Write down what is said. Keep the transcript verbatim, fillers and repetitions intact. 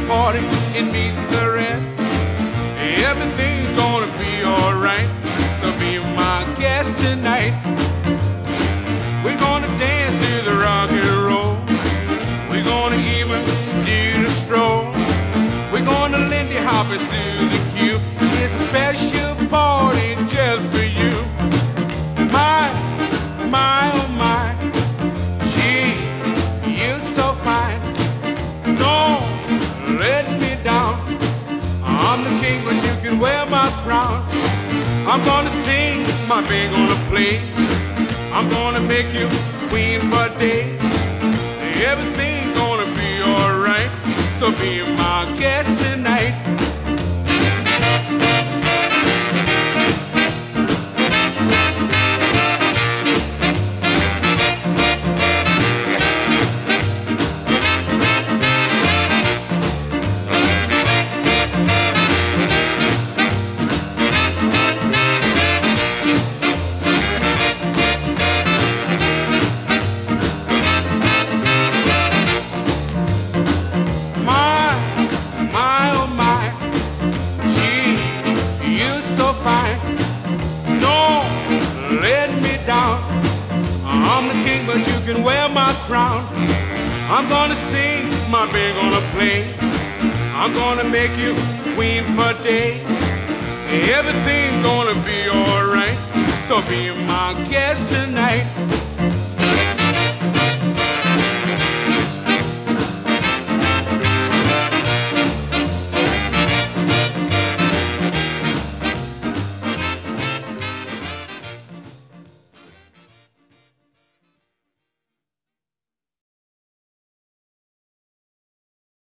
party and meet the rest. Everything's gonna be alright, so be my guest tonight. We're gonna dance to the rock and roll. We're gonna even do the stroll. We're gonna Lindy Hop and Susie Q. It's a special party just for you. My, my, oh my, gee, you're so fine. Don't let me down. I'm the king, but you can wear my crown. I'm gonna sing, my band gonna play. I'm gonna make you queen for a day. Everything's gonna be alright, so be my guest tonight. I'm the king, but you can wear my crown. I'm gonna sing, my band gonna play. I'm gonna make you queen for a day. Everything's gonna be alright, so be my guest tonight.